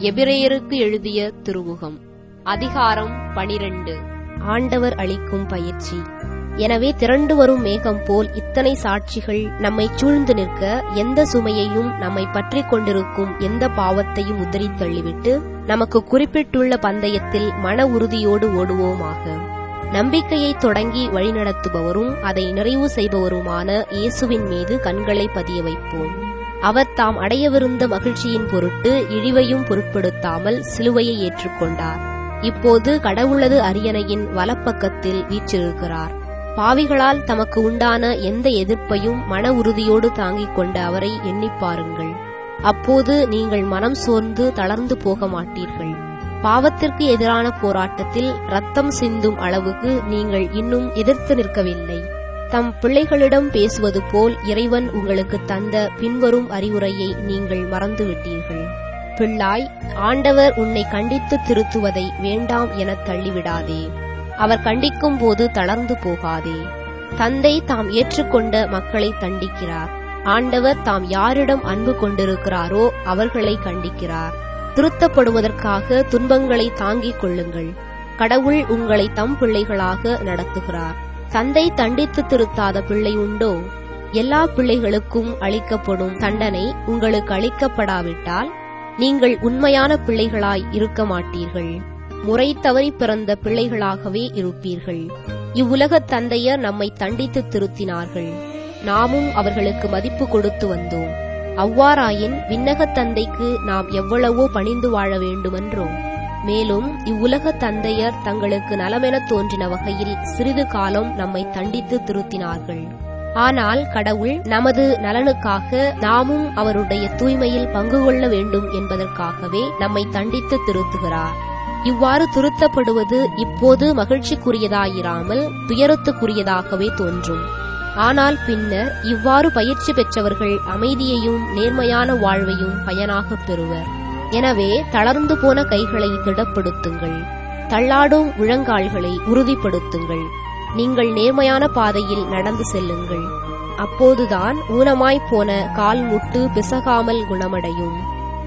எபிரேயருக்கு எழுதிய திருமுகம் அதிகாரம் 12. ஆண்டவர் அளிக்கும் பயிற்சி. எனவே திரண்டு வரும் மேகம் போல் இத்தனை சாட்சிகள் நம்மை சூழ்ந்து நிற்க, எந்த சுமையையும் நம்மை பற்றிக் கொண்டிருக்கும் எந்த பாவத்தையும் உதறித் தள்ளிவிட்டு நமக்கு குறிப்பிட்டுள்ள பந்தயத்தில் மன உறுதியோடு ஓடுவோமாக. நம்பிக்கையை தொடங்கி வழிநடத்துபவரும் அதை நிறைவு செய்பவருமான இயேசுவின் மீது கண்களை பதிய வைப்போம். அவர் தாம் அடையவிருந்த மகிழ்ச்சியின் பொருட்டு இழிவையும் பொருட்படுத்தாமல் சிலுவையை ஏற்றுக்கொண்டார். இப்போது கடவுளது அரியணையின் வலப்பக்கத்தில் வீற்றிருக்கிறார். பாவிகளால் தமக்கு உண்டான எந்த எதிர்ப்பையும் மன உறுதியோடு தாங்கிக் கொண்ட அவரை எண்ணிப் பாருங்கள். அப்போது நீங்கள் மனம் சோர்ந்து தளர்ந்து போக மாட்டீர்கள். பாவத்திற்கு எதிரான போராட்டத்தில் இரத்தம் சிந்தும் அளவுக்கு நீங்கள் இன்னும் எதிர்த்து நிற்கவில்லை. தம் பிள்ளைகளிடம் பேசுவது போல் இறைவன் உங்களுக்கு தந்த பின்வரும் அறிவுரையை நீங்கள் மறந்துவிட்டீர்கள். பிள்ளாய், ஆண்டவர் உன்னை கண்டித்து திருத்துவதை வேண்டாம் எனத் தள்ளிவிடாதே. அவர் கண்டிக்கும் போது தளர்ந்து போகாதே. தந்தை தாம் ஏற்றுக்கொண்ட மக்களை தண்டிக்கிறார். ஆண்டவர் தாம் யாரிடம் அன்பு கொண்டிருக்கிறாரோ அவர்களை கண்டிக்கிறார். திருத்தப்படுவதற்காக துன்பங்களை தாங்கிக் கொள்ளுங்கள். கடவுள் உங்களை தம் பிள்ளைகளாக நடத்துகிறார். தந்தை தண்டித்து திருத்தாத பிள்ளை உண்டோ? எல்லா பிள்ளைகளுக்கும் அளிக்கப்படும் தண்டனை உங்களுக்கு அளிக்கப்படாவிட்டால் நீங்கள் உண்மையான பிள்ளைகளாய் இருக்க மாட்டீர்கள். முறை தவறி பிறந்த பிள்ளைகளாகவே இருப்பீர்கள். இவ்வுலகத் தந்தையர் நம்மை தண்டித்து திருத்தினார்கள். நாமும் அவர்களுக்கு மதிப்பு கொடுத்து வந்தோம். அவ்வாறாயின் விண்ணகத் தந்தைக்கு நாம் எவ்வளவோ பணிந்து வாழ வேண்டுமென்றோ? மேலும் இவ்வுலகத் தந்தையர் தங்களுக்கு நலமெனத் தோன்றின வகையில் சிறிது காலம் நம்மை தண்டித்து திருத்தினார்கள். ஆனால் கடவுள் நமது நலனுக்காக நாமும் அவருடைய தூய்மையில் பங்கு கொள்ள வேண்டும் என்பதற்காகவே நம்மை தண்டித்து திருத்துகிறார். இவ்வாறு திருத்தப்படுவது இப்போது மகிழ்ச்சிக்குரியதாயிராமல் துயரத்துக்குரியதாகவே தோன்றும். ஆனால் பின்னர் இவ்வாறு பயிற்சி பெற்றவர்கள் அமைதியையும் நேர்மையான வாழ்வையும் பயனாகப் பெறுவர். எனவே தளர்ந்து போன கைகளை திடப்படுத்துங்கள். தள்ளாடும் முழங்கால்களை உறுதிப்படுத்துங்கள். நீங்கள் நேர்மையான பாதையில் நடந்து செல்லுங்கள். அப்போதுதான் ஊனமாய்ப் போன கால் முட்டு பிசகாமல் குணமடையும்.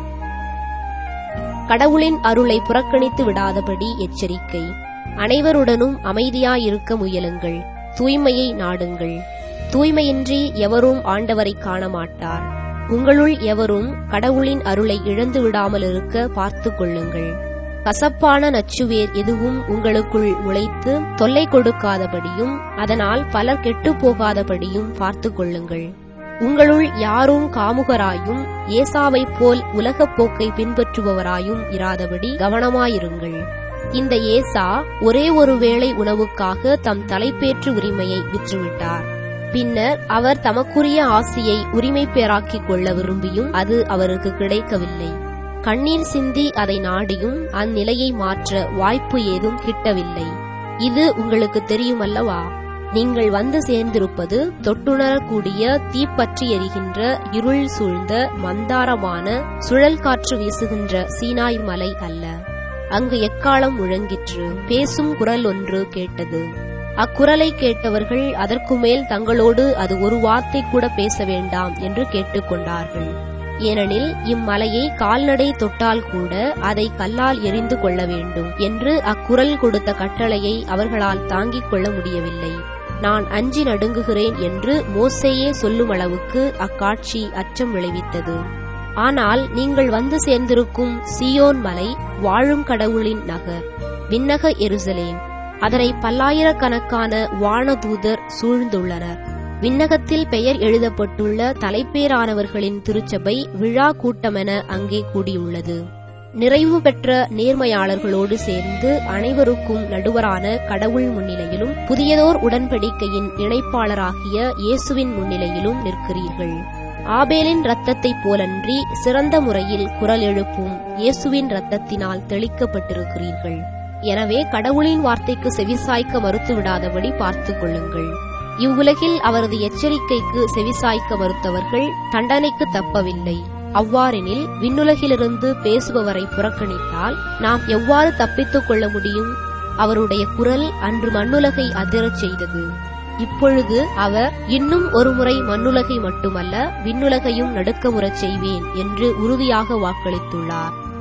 கடவுளின் அருளை புறக்கணித்து விடாதபடி எச்சரிக்கை. அனைவருடனும் அமைதியாயிருக்க முயலுங்கள். தூய்மையை நாடுங்கள். தூய்மையின்றி எவரும் ஆண்டவரை காண மாட்டார். உங்களுள் எவரும் கடவுளின் அருளை இழந்து விடாமல் இருக்க பார்த்து கொள்ளுங்கள். கசப்பான நச்சுவேர் எதுவும் உங்களுக்குள் முளைத்து தொல்லை கொடுக்காதபடியும் அதனால் பலர் கெட்டுப் போகாதபடியும் பார்த்து கொள்ளுங்கள். உங்களுள் யாரும் காமுகராயும் ஏசாவைப் போல் உலகப் போக்கை பின்பற்றுபவராயும் இராதபடி கவனமாயிருங்கள். இந்த ஏசா ஒரே ஒரு வேளை உணவுக்காக தம் தலைப்பேற்று உரிமையை விற்றுவிட்டார். பின்னர் அவர் தமக்குரிய ஆசியை உரிமை பேராக்கிக் கொள்ள விரும்பியும் அது அவருக்கு கிடைக்கவில்லை. கண்ணீர் சிந்தி அதை நாடியும் அந்நிலையை மாற்ற வாய்ப்பு ஏதும் கிட்டவில்லை. இது உங்களுக்கு தெரியுமல்லவா? நீங்கள் வந்து சேர்ந்திருப்பது தொட்டுணரக்கூடிய தீப்பற்றி எரிகின்ற இருள் சூழ்ந்த மந்தாரமான சுழல் காற்று வீசுகின்ற சீனாய் மலை அல்ல. அங்கு எக்காலம் முழங்கிற்று. பேசும் குரல் ஒன்று கேட்டது. அக்குரலை கேட்டவர்கள் அதற்கு மேல் தங்களோடு அது ஒரு வார்த்தை கூட பேச வேண்டாம் என்று கேட்டுக்கொண்டார்கள். ஏனெனில் இம்மலையை கால்நடை தொட்டால் கூட அதை கல்லால் எறிந்து கொள்ள வேண்டும் என்று அக்குரல் கொடுத்த கட்டளையை அவர்களால் தாங்கிக் கொள்ள முடியவில்லை. நான் அஞ்சி நடுங்குகிறேன் என்று மோசேயே சொல்லும் அளவுக்கு அக்காட்சி அச்சம் விளைவித்தது. ஆனால் நீங்கள் வந்து சேர்ந்திருக்கும் சீயோன் மலை வாழும் கடவுளின் நகர், விண்ணக எருசலேம். அதனை பல்லாயிரக்கணக்கான வானதூதர் சூழ்ந்துள்ளனர். விண்ணகத்தில் பெயர் எழுதப்பட்டுள்ள தலைப்பேரானவர்களின் திருச்சபை விழா கூட்டமென அங்கே கூடியுள்ளது. நிறைவு பெற்ற நேர்மையாளர்களோடு சேர்ந்து அனைவருக்கும் நடுவரான கடவுள் முன்னிலையிலும் புதியதோர் உடன்படிக்கையின் இணைப்பாளராகிய இயேசுவின் முன்னிலையிலும் நிற்கிறீர்கள். ஆபேலின் இரத்தத்தைப் போலன்றி சிறந்த முறையில் குரல் எழுப்பும் இயேசுவின் இரத்தத்தினால் தெளிக்கப்பட்டிருக்கிறீர்கள். எனவே கடவுளின் வார்த்தைக்கு செவிசாய்க்க மறுத்துவிடாதபடி பார்த்துக் கொள்ளுங்கள். இவ்வுலகில் அவரது எச்சரிக்கைக்கு செவிசாய்க்க மறுத்தவர்கள் தண்டனைக்கு தப்பவில்லை. அவ்வாறெனில் விண்ணுலகிலிருந்து பேசுபவரை புறக்கணித்தால் நாம் எவ்வாறு தப்பித்துக் கொள்ள முடியும்? அவருடைய குரல் அன்று மண்ணுலகை அதிரச் செய்தது. இப்பொழுது அவர் இன்னும் ஒருமுறை மண்ணுலகை மட்டுமல்ல விண்ணுலகையும் நடுக்கமுறச் செய்வேன் என்று உறுதியாக வாக்களித்துள்ளார்.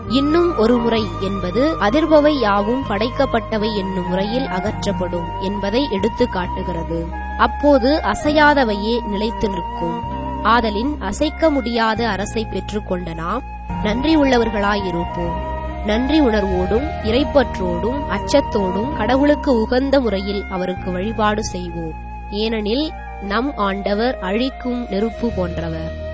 இன்னும் ஒரு முறை என்பது அதிர்பவை யாவும் படைக்கப்பட்டவை என்னும் முறையில் அகற்றப்படும் என்பதை எடுத்து காட்டுகிறது. அப்போது அசையாதவையே நிலைத்து நிற்கும். ஆதலின் அசைக்க முடியாத அரசை பெற்றுக்கொண்ட நாம் நன்றி உள்ளவர்களாயிருப்போம். நன்றி உணர்வோடும் இறைப்பற்றோடும் அச்சத்தோடும் கடவுளுக்கு உகந்த முறையில் அவருக்கு வழிபாடு செய்வோம். ஏனெனில் நம் ஆண்டவர் அழிக்கும் நெருப்பு போன்றவர்.